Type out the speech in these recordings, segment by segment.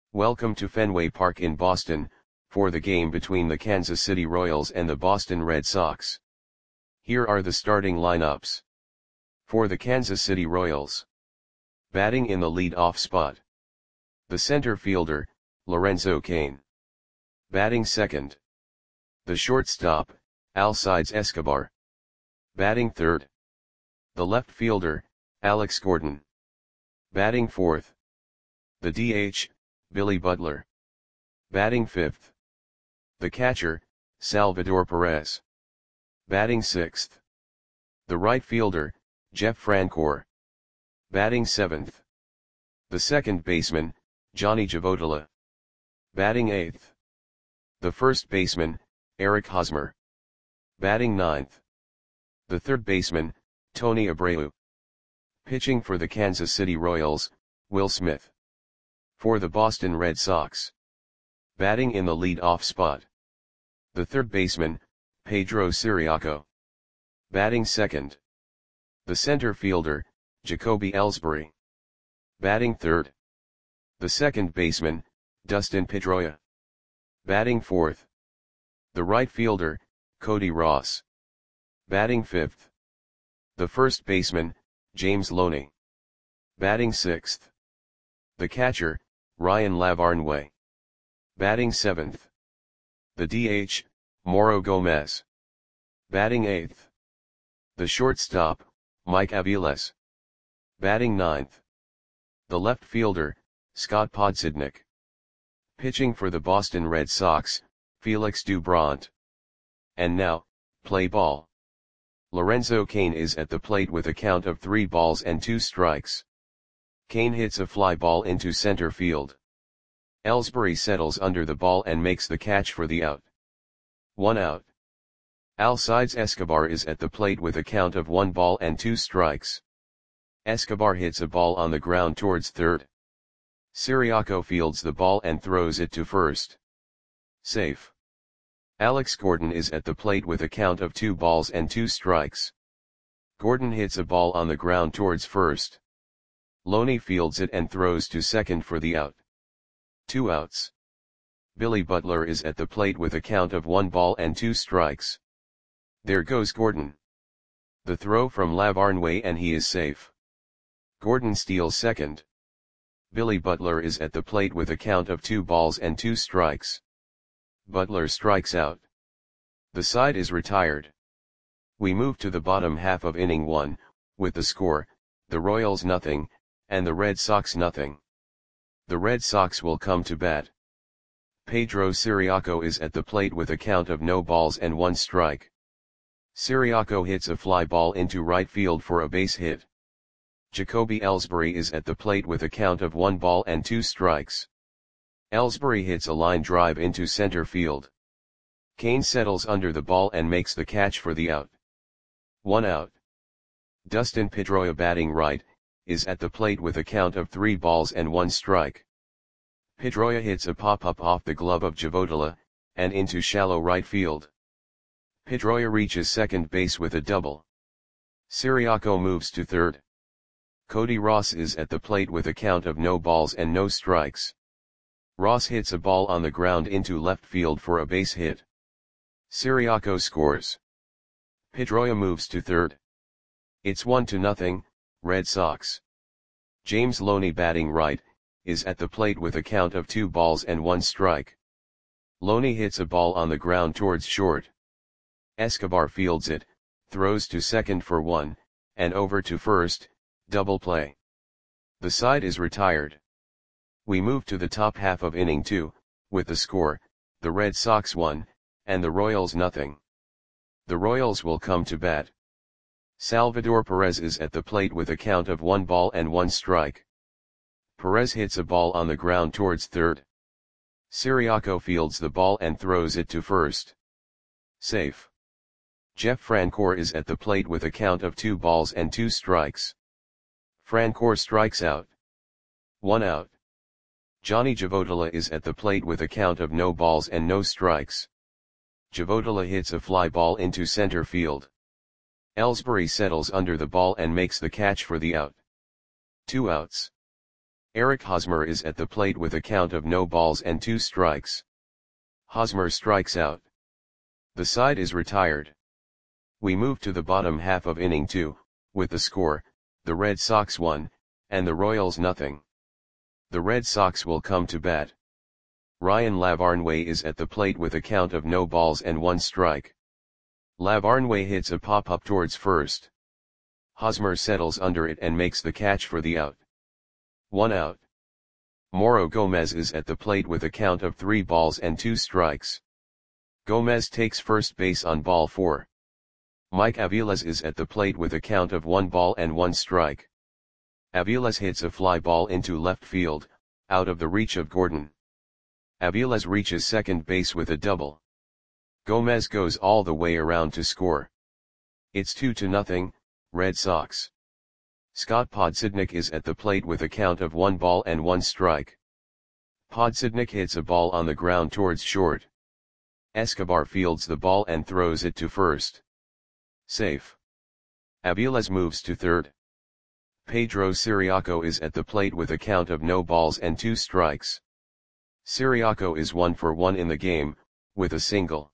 Welcome to Fenway Park in Boston, for the game between the Kansas City Royals and the Boston Red Sox. Here are the starting lineups. For the Kansas City Royals. Batting in the lead-off spot. The center fielder, Lorenzo Cain. Batting second. The shortstop, Alcides Escobar. Batting third. The left fielder, Alex Gordon. Batting fourth. The DH, Billy Butler. Batting fifth. The catcher, Salvador Perez. Batting sixth. The right fielder, Jeff Francoeur. Batting seventh. The second baseman, Johnny Givottola. Batting eighth. The first baseman, Eric Hosmer. Batting ninth. The third baseman, Tony Abreu. Pitching for the Kansas City Royals, Will Smith. For the Boston Red Sox. Batting in the lead-off spot. The third baseman, Pedro Ciriaco. Batting second. The center fielder, Jacoby Ellsbury. Batting third. The second baseman, Dustin Pedroia. Batting fourth. The right fielder, Cody Ross. Batting fifth. The first baseman, James Loney. Batting sixth. The catcher, Ryan Lavarnway. Batting seventh. The DH, Mauro Gomez. Batting eighth. The shortstop, Mike Aviles. Batting ninth. The left fielder, Scott Podsednik. Pitching for the Boston Red Sox, Felix Doubront. And now, play ball. Lorenzo Cain is at the plate with a count of 3 balls and 2 strikes. Cain hits a fly ball into center field. Ellsbury settles under the ball and makes the catch for the out. 1 out. Alcides Escobar is at the plate with a count of 1 ball and 2 strikes. Escobar hits a ball on the ground towards third. Ciriaco fields the ball and throws it to first. Safe. Alex Gordon is at the plate with a count of 2 balls and 2 strikes. Gordon hits a ball on the ground towards first. Loney fields it and throws to second for the out. 2 outs. Billy Butler is at the plate with a count of 1 ball and 2 strikes. There goes Gordon. The throw from Lavarnway and he is safe. Gordon steals second. Billy Butler is at the plate with a count of 2 balls and 2 strikes. Butler strikes out. The side is retired. We move to the bottom half of inning 1, with the score, the Royals nothing, and the Red Sox nothing. The Red Sox will come to bat. Pedro Ciriaco is at the plate with a count of no balls and 1 strike. Ciriaco hits a fly ball into right field for a base hit. Jacoby Ellsbury is at the plate with a count of 1 ball and 2 strikes. Ellsbury hits a line drive into center field. Cain settles under the ball and makes the catch for the out. 1 out. Dustin Pedroia batting right, is at the plate with a count of 3 balls and 1 strike. Pedroia hits a pop-up off the glove of Givottola, and into shallow right field. Pedroia reaches second base with a double. Ciriaco moves to third. Cody Ross is at the plate with a count of no balls and no strikes. Ross hits a ball on the ground into left field for a base hit. Ciriaco scores. Pedroia moves to third. It's 1-0, Red Sox. James Loney batting right, is at the plate with a count of 2 balls and 1 strike. Loney hits a ball on the ground towards short. Escobar fields it, throws to second for 1, and over to first, double play. The side is retired. We move to the top half of inning 2, with the score, the Red Sox 1, and the Royals nothing. The Royals will come to bat. Salvador Perez is at the plate with a count of 1 ball and 1 strike. Perez hits a ball on the ground towards third. Ciriaco fields the ball and throws it to first. Safe. Jeff Francoeur is at the plate with a count of 2 balls and 2 strikes. Francoeur strikes out. 1 out. Johnny Givottola is at the plate with a count of no balls and no strikes. Givottola hits a fly ball into center field. Ellsbury settles under the ball and makes the catch for the out. 2 outs. Eric Hosmer is at the plate with a count of no balls and 2 strikes. Hosmer strikes out. The side is retired. We move to the bottom half of inning 2, with the score, the Red Sox 1, and the Royals nothing. The Red Sox will come to bat. Ryan Lavarnway is at the plate with a count of no balls and 1 strike. Lavarnway hits a pop-up towards first. Hosmer settles under it and makes the catch for the out. 1 out. Mauro Gomez is at the plate with a count of 3 balls and 2 strikes. Gomez takes first base on ball 4. Mike Aviles is at the plate with a count of 1 ball and 1 strike. Aviles hits a fly ball into left field, out of the reach of Gordon. Aviles reaches second base with a double. Gomez goes all the way around to score. It's 2-0, Red Sox. Scott Podsednik is at the plate with a count of 1 ball and 1 strike. Podsednik hits a ball on the ground towards short. Escobar fields the ball and throws it to first. Safe. Aviles moves to third. Pedro Ciriaco is at the plate with a count of no balls and 2 strikes. Ciriaco is 1 for 1 in the game, with a single.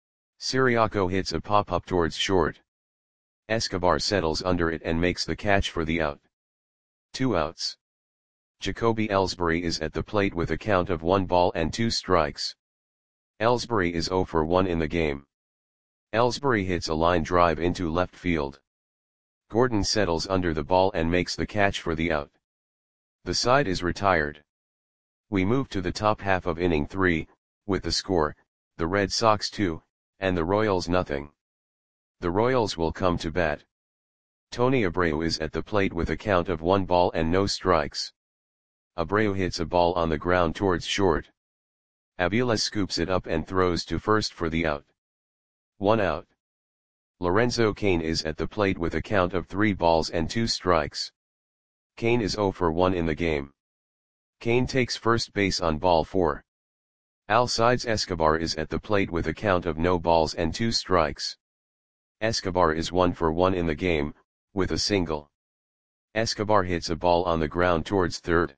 Ciriaco hits a pop-up towards short. Escobar settles under it and makes the catch for the out. 2 outs. Jacoby Ellsbury is at the plate with a count of 1 ball and 2 strikes. Ellsbury is 0 for 1 in the game. Ellsbury hits a line drive into left field. Gordon settles under the ball and makes the catch for the out. The side is retired. We move to the top half of inning 3, with the score, the Red Sox 2, and the Royals nothing. The Royals will come to bat. Tony Abreu is at the plate with a count of 1 ball and no strikes. Abreu hits a ball on the ground towards short. Aviles scoops it up and throws to first for the out. 1 out. Lorenzo Cain is at the plate with a count of 3 balls and 2 strikes. Cain is 0 for 1 in the game. Cain takes first base on ball 4. Alcides Escobar is at the plate with a count of no balls and 2 strikes. Escobar is 1 for 1 in the game, with a single. Escobar hits a ball on the ground towards third.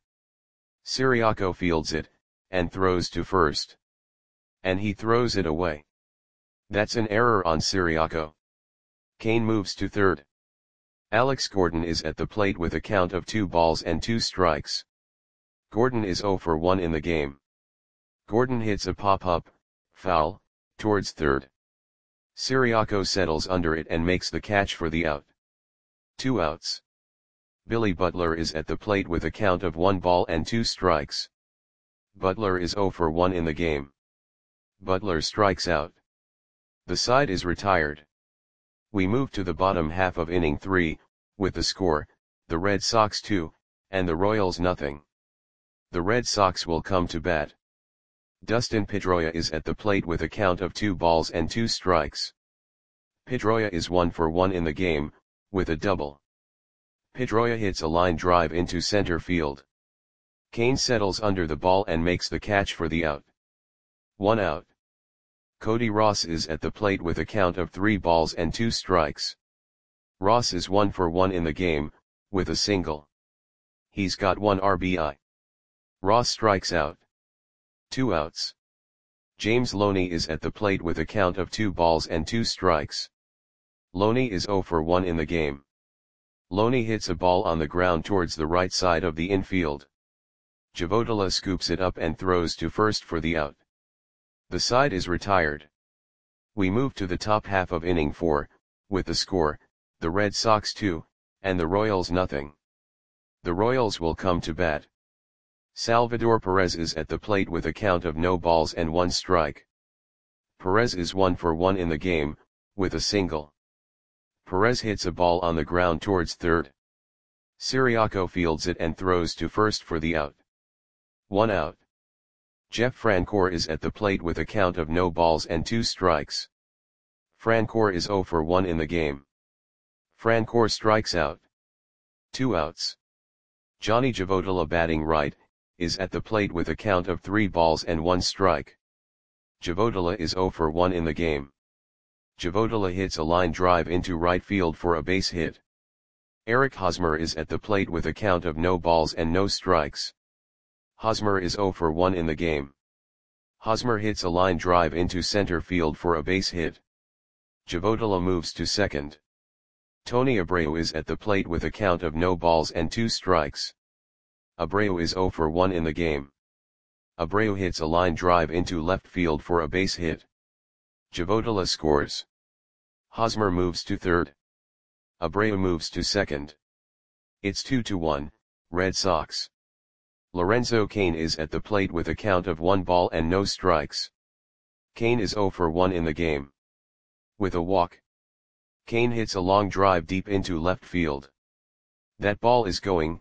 Ciriaco fields it, and throws to first. And he throws it away. That's an error on Ciriaco. Cain moves to third. Alex Gordon is at the plate with a count of 2 balls and 2 strikes. Gordon is 0 for 1 in the game. Gordon hits a pop-up, foul, towards third. Ciriaco settles under it and makes the catch for the out. 2 outs. Billy Butler is at the plate with a count of 1 ball and 2 strikes. Butler is 0 for 1 in the game. Butler strikes out. The side is retired. We move to the bottom half of inning 3, with the score, the Red Sox 2, and the Royals nothing. The Red Sox will come to bat. Dustin Pedroia is at the plate with a count of 2 balls and 2 strikes. Pedroia is 1 for 1 in the game, with a double. Pedroia hits a line drive into center field. Cain settles under the ball and makes the catch for the out. 1 out. Cody Ross is at the plate with a count of 3 balls and 2 strikes. Ross is 1 for 1 in the game, with a single. He's got 1 RBI. Ross strikes out. 2 outs. James Loney is at the plate with a count of 2 balls and 2 strikes. Loney is 0 for 1 in the game. Loney hits a ball on the ground towards the right side of the infield. Javodala scoops it up and throws to first for the out. The side is retired. We move to the top half of inning 4, with the score, the Red Sox 2, and the Royals nothing. The Royals will come to bat. Salvador Perez is at the plate with a count of no balls and 1 strike. Perez is 1 for 1 in the game, with a single. Perez hits a ball on the ground towards third. Ciriaco fields it and throws to first for the out. 1 out. Jeff Francoeur is at the plate with a count of no balls and 2 strikes. Francoeur is 0 for 1 in the game. Francoeur strikes out. 2 outs. Johnny Javodala batting right, is at the plate with a count of 3 balls and 1 strike. Javodala is 0 for 1 in the game. Javodala hits a line drive into right field for a base hit. Eric Hosmer is at the plate with a count of no balls and no strikes. Hosmer is 0 for 1 in the game. Hosmer hits a line drive into center field for a base hit. Javodala moves to second. Tony Abreu is at the plate with a count of no balls and 2 strikes. Abreu is 0 for 1 in the game. Abreu hits a line drive into left field for a base hit. Javodala scores. Hosmer moves to third. Abreu moves to second. It's 2-1, Red Sox. Lorenzo Cain is at the plate with a count of 1 ball and no strikes. Cain is 0 for 1 in the game. With a walk, Cain hits a long drive deep into left field. That ball is going,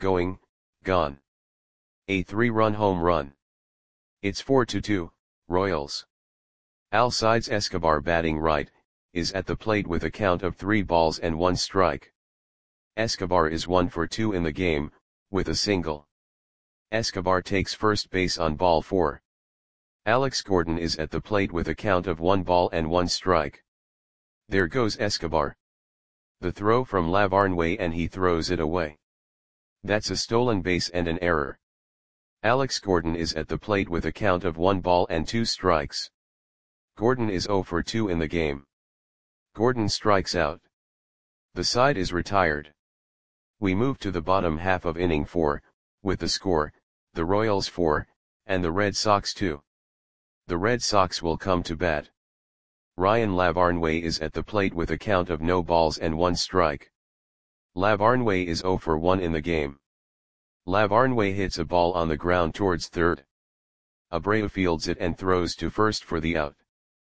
gone. A 3-run home run. It's 4-2, Royals. Alcides Escobar, batting right, is at the plate with a count of 3 balls and 1 strike. Escobar is 1 for 2 in the game, with a single. Escobar takes first base on ball 4. Alex Gordon is at the plate with a count of 1 ball and 1 strike. There goes Escobar. The throw from Lavarnway and he throws it away. That's a stolen base and an error. Alex Gordon is at the plate with a count of 1 ball and 2 strikes. Gordon is 0 for 2 in the game. Gordon strikes out. The side is retired. We move to the bottom half of inning 4, with the score, the Royals 4, and the Red Sox 2. The Red Sox will come to bat. Ryan Lavarnway is at the plate with a count of no balls and 1 strike. Lavarnway is 0 for 1 in the game. Lavarnway hits a ball on the ground towards third. Abreu fields it and throws to first for the out.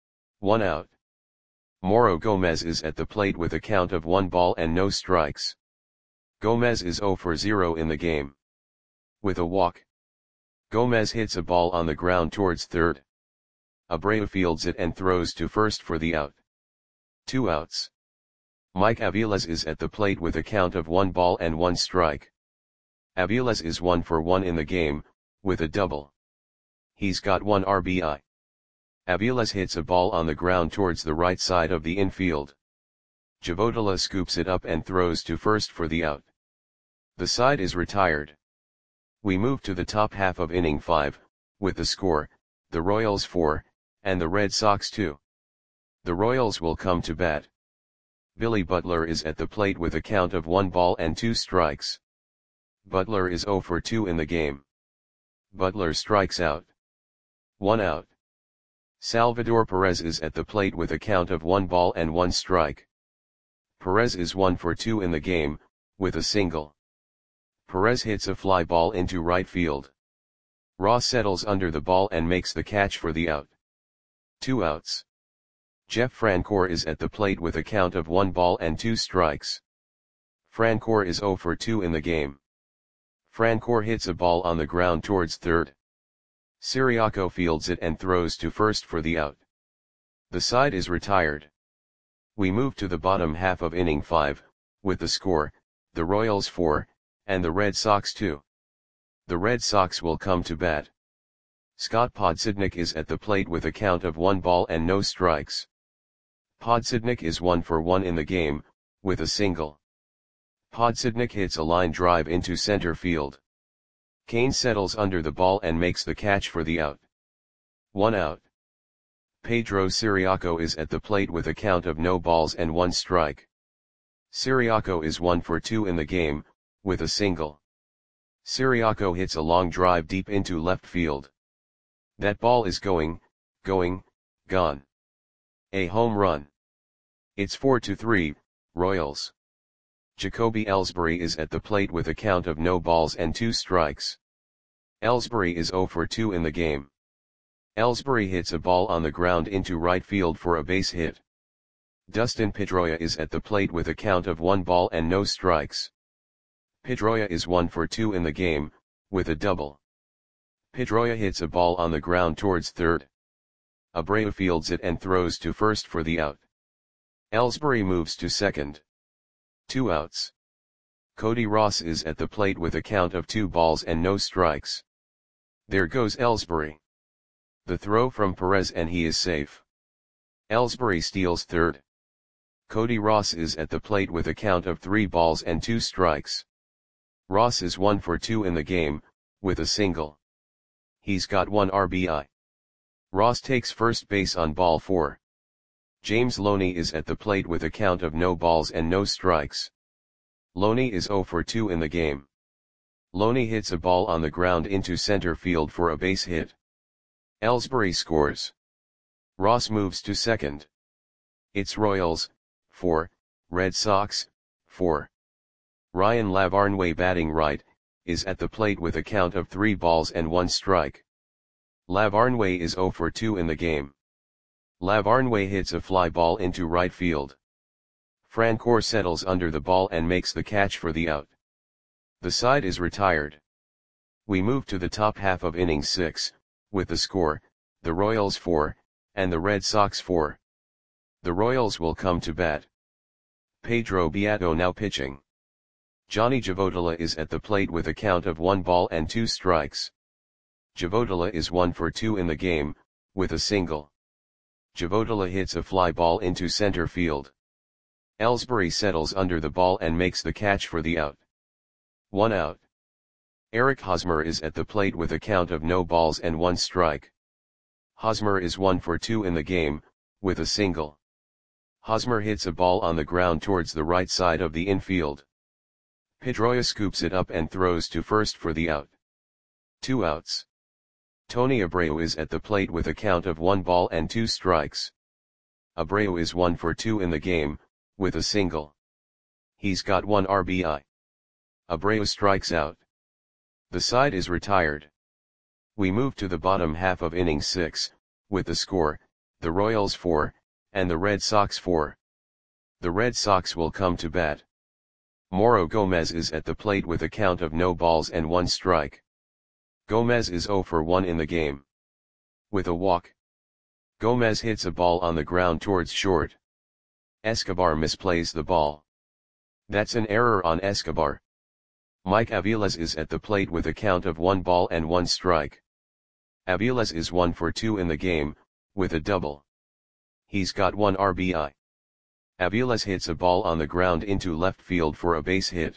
1 out. Moro Gomez is at the plate with a count of 1 ball and no strikes. Gomez is 0 for 0 in the game. With a walk, Gomez hits a ball on the ground towards third. Abreu fields it and throws to first for the out. 2 outs. Mike Aviles is at the plate with a count of 1 ball and 1 strike. Aviles is 1 for 1 in the game, with a double. He's got 1 RBI. Aviles hits a ball on the ground towards the right side of the infield. Javodala scoops it up and throws to first for the out. The side is retired. We move to the top half of inning 5, with the score, the Royals 4, and the Red Sox 2. The Royals will come to bat. Billy Butler is at the plate with a count of 1 ball and 2 strikes. Butler is 0 for 2 in the game. Butler strikes out. 1 out. Salvador Perez is at the plate with a count of 1 ball and 1 strike. Perez is 1 for 2 in the game, with a single. Perez hits a fly ball into right field. Ross settles under the ball and makes the catch for the out. 2 outs. Jeff Francoeur is at the plate with a count of 1 ball and 2 strikes. Francoeur is 0 for 2 in the game. Francoeur hits a ball on the ground towards third. Siriaco fields it and throws to first for the out. The side is retired. We move to the bottom half of inning 5, with the score, the Royals 4, and the Red Sox 2. The Red Sox will come to bat. Scott Podsednik is at the plate with a count of 1 ball and no strikes. Podsednik is 1 for 1 in the game, with a single. Podsednik hits a line drive into center field. Cain settles under the ball and makes the catch for the out. 1 out. Pedro Siriaco is at the plate with a count of no balls and 1 strike. Siriaco is 1 for 2 in the game, with a single. Siriaco hits a long drive deep into left field. That ball is going, gone. A home run. It's 4-3, Royals. Jacoby Ellsbury is at the plate with a count of no balls and 2 strikes. Ellsbury is 0 for 2 in the game. Ellsbury hits a ball on the ground into right field for a base hit. Dustin Pedroia is at the plate with a count of 1 ball and no strikes. Pedroia is 1 for 2 in the game, with a double. Pedroia hits a ball on the ground towards third. Abreu fields it and throws to first for the out. Ellsbury moves to second. 2 outs. Cody Ross is at the plate with a count of 2 balls and no strikes. There goes Ellsbury. The throw from Perez and he is safe. Ellsbury steals third. Cody Ross is at the plate with a count of 3 balls and 2 strikes. Ross is 1 for 2 in the game, with a single. He's got 1 RBI. Ross takes first base on ball 4. James Loney is at the plate with a count of no balls and no strikes. Loney is 0 for 2 in the game. Loney hits a ball on the ground into center field for a base hit. Ellsbury scores. Ross moves to second. It's Royals, 4, Red Sox, 4. Ryan Lavarnway batting right, is at the plate with a count of 3 balls and 1 strike. Lavarnway is 0 for 2 in the game. Lavarnway hits a fly ball into right field. Francoeur settles under the ball and makes the catch for the out. The side is retired. We move to the top half of inning 6, with the score, the Royals 4, and the Red Sox 4. The Royals will come to bat. Pedro Beato now pitching. Johnny Javotila is at the plate with a count of 1 ball and 2 strikes. Javotila is 1 for 2 in the game, with a single. Javotila hits a fly ball into center field. Ellsbury settles under the ball and makes the catch for the out. 1 out. Eric Hosmer is at the plate with a count of no balls and 1 strike. Hosmer is 1 for 2 in the game, with a single. Hosmer hits a ball on the ground towards the right side of the infield. Pedroia scoops it up and throws to first for the out. 2 outs. Tony Abreu is at the plate with a count of 1 ball and 2 strikes. Abreu is 1 for 2 in the game, with a single. He's got 1 RBI. Abreu strikes out. The side is retired. We move to the bottom half of inning 6, with the score, the Royals 4, and the Red Sox 4. The Red Sox will come to bat. Mauro Gomez is at the plate with a count of no balls and 1 strike. Gomez is 0 for 1 in the game. With a walk. Gomez hits a ball on the ground towards short. Escobar misplays the ball. That's an error on Escobar. Mike Aviles is at the plate with a count of 1 ball and 1 strike. Aviles is 1 for 2 in the game, with a double. He's got 1 RBI. Aviles hits a ball on the ground into left field for a base hit.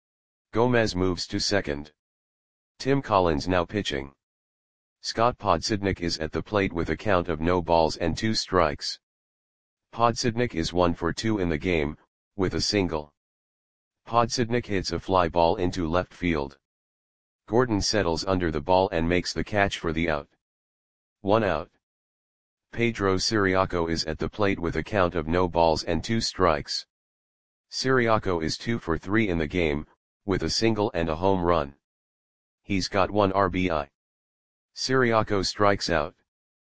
Gomez moves to second. Tim Collins now pitching. Scott Podsednik is at the plate with a count of no balls and 2 strikes. Podsednik is 1 for 2 in the game, with a single. Podsednik hits a fly ball into left field. Gordon settles under the ball and makes the catch for the out. 1 out. Pedro Siriaco is at the plate with a count of no balls and 2 strikes. Siriaco is 2 for 3 in the game, with a single and a home run. He's got 1 RBI. Siriaco strikes out.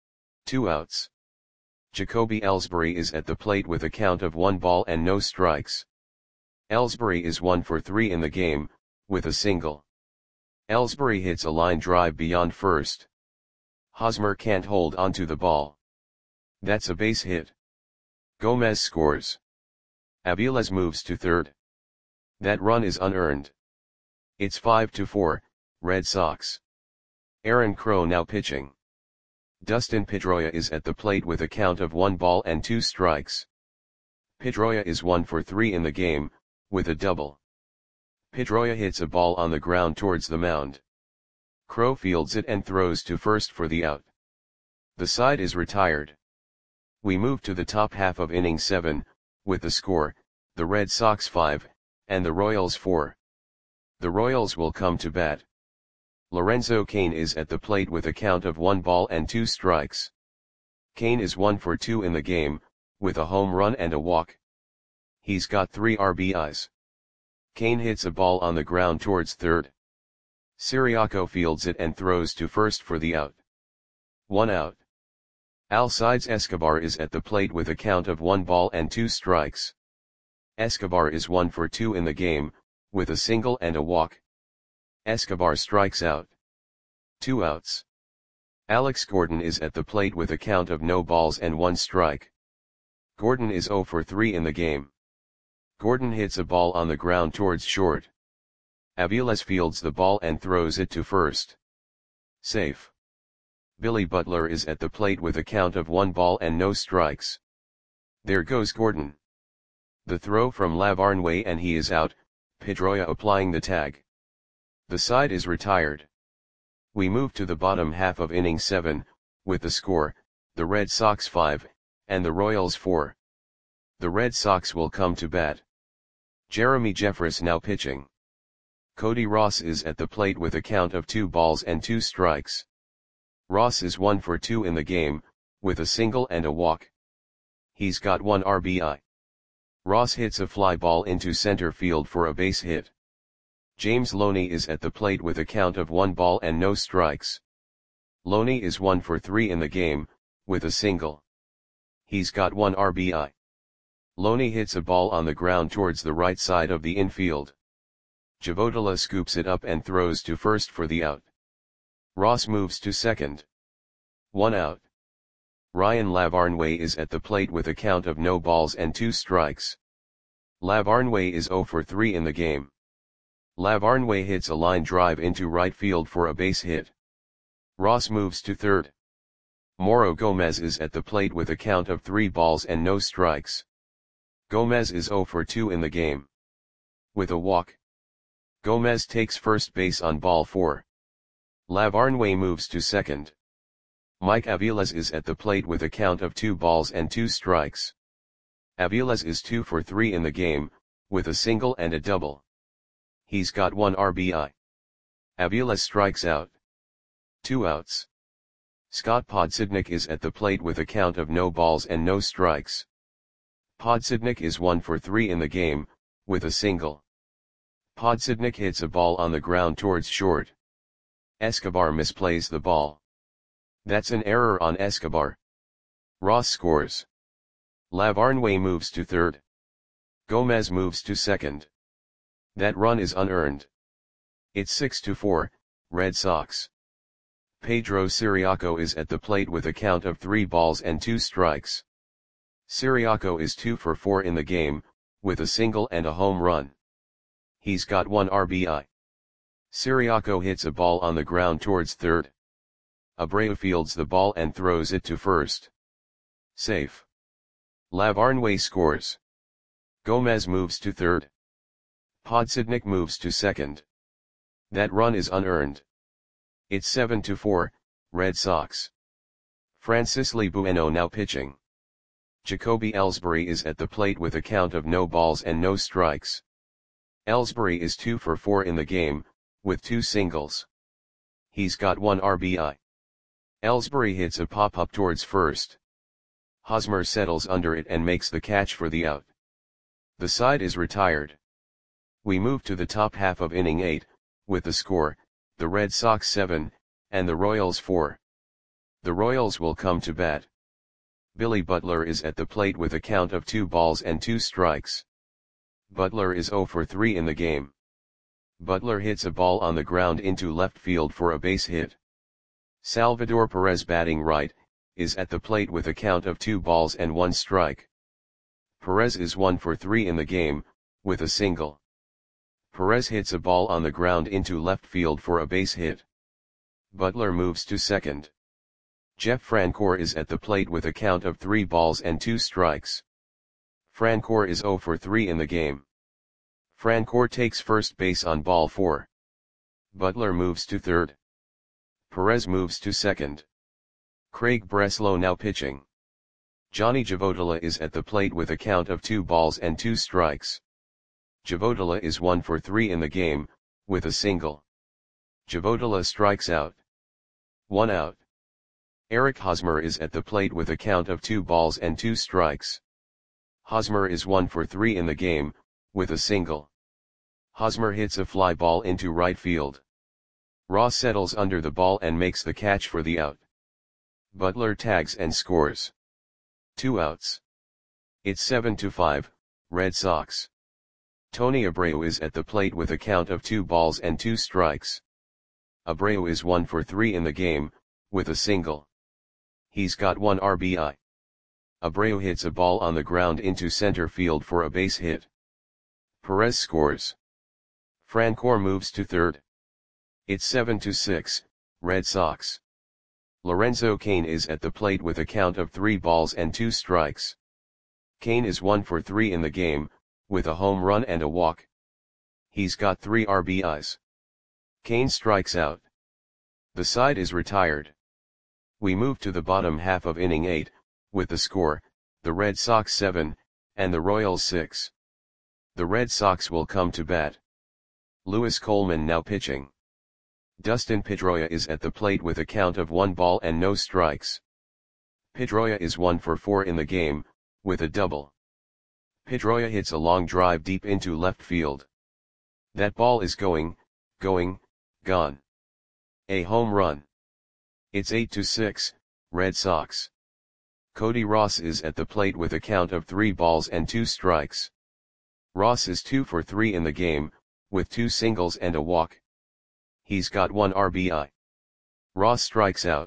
2 outs. Jacoby Ellsbury is at the plate with a count of 1 ball and no strikes. Ellsbury is 1 for 3 in the game, with a single. Ellsbury hits a line drive beyond first. Hosmer can't hold onto the ball. That's a base hit. Gomez scores. Aviles moves to third. That run is unearned. It's 5-4, Red Sox. Aaron Crow now pitching. Dustin Pedroia is at the plate with a count of 1 ball and 2 strikes. Pedroia is 1 for 3 in the game, with a double. Pedroia hits a ball on the ground towards the mound. Crow fields it and throws to first for the out. The side is retired. We move to the top half of inning 7, with the score, the Red Sox 5, and the Royals 4. The Royals will come to bat. Lorenzo Cain is at the plate with a count of 1 ball and 2 strikes. Cain is 1 for 2 in the game, with a home run and a walk. He's got 3 RBIs. Cain hits a ball on the ground towards third. Siriaco fields it and throws to first for the out. 1 out. Alcides Escobar is at the plate with a count of 1 ball and 2 strikes. Escobar is 1 for 2 in the game, with a single and a walk. Escobar strikes out. 2 outs. Alex Gordon is at the plate with a count of no balls and 1 strike. Gordon is 0 for 3 in the game. Gordon hits a ball on the ground towards short. Aviles fields the ball and throws it to first. Safe. Billy Butler is at the plate with a count of 1 ball and no strikes. There goes Gordon. The throw from Lavarnway and he is out, Pedroia applying the tag. The side is retired. We move to the bottom half of inning 7, with the score, the Red Sox 5, and the Royals 4. The Red Sox will come to bat. Jeremy Jeffress now pitching. Cody Ross is at the plate with a count of 2 balls and 2 strikes. Ross is 1 for 2 in the game, with a single and a walk. He's got 1 RBI. Ross hits a fly ball into center field for a base hit. James Loney is at the plate with a count of 1 ball and no strikes. Loney is 1 for 3 in the game, with a single. He's got 1 RBI. Loney hits a ball on the ground towards the right side of the infield. Javodala scoops it up and throws to first for the out. Ross moves to second. 1 out. Ryan Lavarnway is at the plate with a count of no balls and 2 strikes. Lavarnway is 0 for 3 in the game. Lavarnway hits a line drive into right field for a base hit. Ross moves to third. Mauro Gomez is at the plate with a count of 3 balls and no strikes. Gomez is 0 for 2 in the game. With a walk. Gomez takes first base on ball 4. Lavarnway moves to second. Mike Aviles is at the plate with a count of 2 balls and 2 strikes. Aviles is 2 for 3 in the game, with a single and a double. He's got 1 RBI. Aviles strikes out. 2 outs. Scott Podsednik is at the plate with a count of no balls and no strikes. Podsednik is 1 for 3 in the game, with a single. Podsednik hits a ball on the ground towards short. Escobar misplays the ball. That's an error on Escobar. Ross scores. Lavarnway moves to third. Gomez moves to second. That run is unearned. It's 6-4, Red Sox. Pedro Ciriaco is at the plate with a count of 3 balls and 2 strikes. Ciriaco is 2 for 4 in the game, with a single and a home run. He's got 1 RBI. Ciriaco hits a ball on the ground towards third. Abreu fields the ball and throws it to first. Safe. Lavarnway scores. Gomez moves to third. Podsednik moves to second. That run is unearned. It's 7-4, Red Sox. Francisly Bueno now pitching. Jacoby Ellsbury is at the plate with a count of no balls and no strikes. Ellsbury is 2 for 4 in the game, with 2 singles. He's got 1 RBI. Ellsbury hits a pop-up towards first. Hosmer settles under it and makes the catch for the out. The side is retired. We move to the top half of inning 8, with the score, the Red Sox 7, and the Royals 4. The Royals will come to bat. Billy Butler is at the plate with a count of 2 balls and 2 strikes. Butler is 0 for 3 in the game. Butler hits a ball on the ground into left field for a base hit. Salvador Perez, batting right, is at the plate with a count of 2 balls and 1 strike. Perez is 1 for 3 in the game, with a single. Perez hits a ball on the ground into left field for a base hit. Butler moves to second. Jeff Francoeur is at the plate with a count of 3 balls and 2 strikes. Francoeur is 0 for 3 in the game. Francoeur takes first base on ball 4. Butler moves to third. Perez moves to second. Craig Breslow now pitching. Johnny Javodala is at the plate with a count of 2 balls and 2 strikes. Javodala is 1 for 3 in the game, with a single. Javodala strikes out. 1 out. Eric Hosmer is at the plate with a count of 2 balls and 2 strikes. Hosmer is 1 for 3 in the game, with a single. Hosmer hits a fly ball into right field. Ross settles under the ball and makes the catch for the out. Butler tags and scores. 2 outs. It's 7-5, Red Sox. Tony Abreu is at the plate with a count of 2 balls and 2 strikes. Abreu is 1 for 3 in the game, with a single. He's got 1 RBI. Abreu hits a ball on the ground into center field for a base hit. Perez scores. Francoeur moves to third. It's 7-6, Red Sox. Lorenzo Cain is at the plate with a count of 3 balls and 2 strikes. Cain is 1 for 3 in the game, with a home run and a walk. He's got 3 RBIs. Cain strikes out. The side is retired. We move to the bottom half of inning 8, with the score, the Red Sox 7, and the Royals 6. The Red Sox will come to bat. Lewis Coleman now pitching. Dustin Pedroia is at the plate with a count of 1 ball and no strikes. Pedroia is 1 for 4 in the game, with a double. Pedroia hits a long drive deep into left field. That ball is going, gone. A home run. It's 8-6, Red Sox. Cody Ross is at the plate with a count of 3 balls and 2 strikes. Ross is 2 for 3 in the game, with 2 singles and a walk. He's got 1 RBI. Ross strikes out.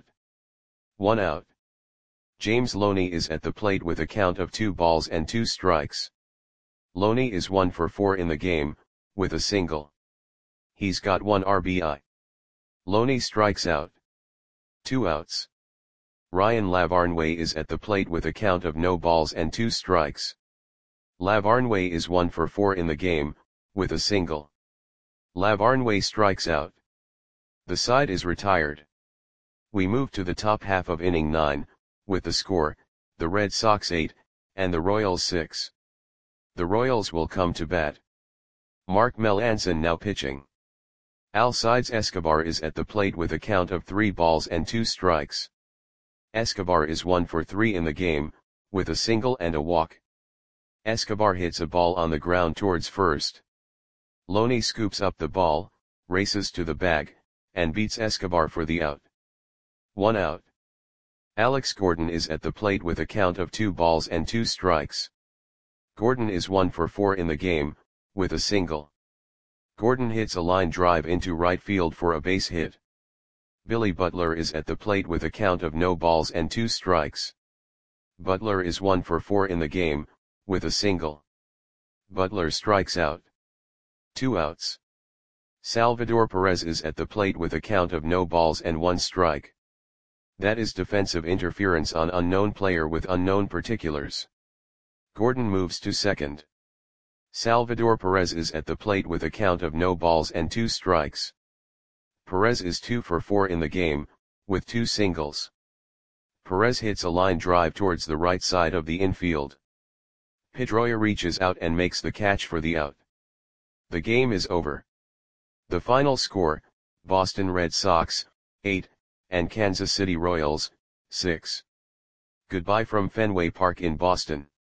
1 out. James Loney is at the plate with a count of 2 balls and 2 strikes. Loney is 1 for 4 in the game, with a single. He's got 1 RBI. Loney strikes out. 2 outs. Ryan Lavarnway is at the plate with a count of no balls and 2 strikes. Lavarnway is 1 for 4 in the game, with a single. Lavarnway strikes out. The side is retired. We move to the top half of inning 9, with the score, the Red Sox 8, and the Royals 6. The Royals will come to bat. Mark Melancon now pitching. Alcides Escobar is at the plate with a count of 3 balls and 2 strikes. Escobar is 1 for 3 in the game, with a single and a walk. Escobar hits a ball on the ground towards first. Loney scoops up the ball, races to the bag, and beats Escobar for the out. 1 out. Alex Gordon is at the plate with a count of 2 balls and 2 strikes. Gordon is 1 for 4 in the game, with a single. Gordon hits a line drive into right field for a base hit. Billy Butler is at the plate with a count of no balls and 2 strikes. Butler is 1 for 4 in the game, with a single. Butler strikes out. 2 outs. Salvador Perez is at the plate with a count of no balls and 1 strike. That is defensive interference on unknown player with unknown particulars. Gordon moves to second. Salvador Perez is at the plate with a count of no balls and 2 strikes. Perez is 2 for 4 in the game, with 2 singles. Perez hits a line drive towards the right side of the infield. Pedroia reaches out and makes the catch for the out. The game is over. The final score, Boston Red Sox, 8, and Kansas City Royals, 6. Goodbye from Fenway Park in Boston.